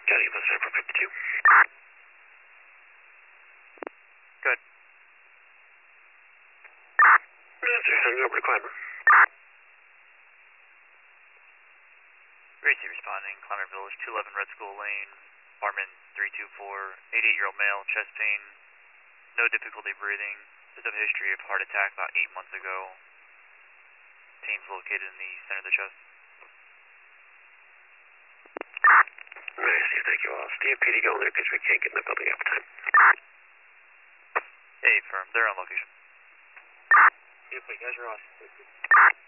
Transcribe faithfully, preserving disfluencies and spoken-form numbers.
County, let's for fifty-two. Good. Yes, sir, sending over to Climber. Gracie responding, Climber Village, two eleven Red School Lane, apartment three two four, eighty-eight-year-old male, chest pain, no difficulty breathing, there's a history of heart attack about eight months ago. Team's located in the center of the chest. Nice, thank you all. Steve, P D, go in there because we can't get in the building half the time. Hey, firm, they're on location. Yep, you guys are off.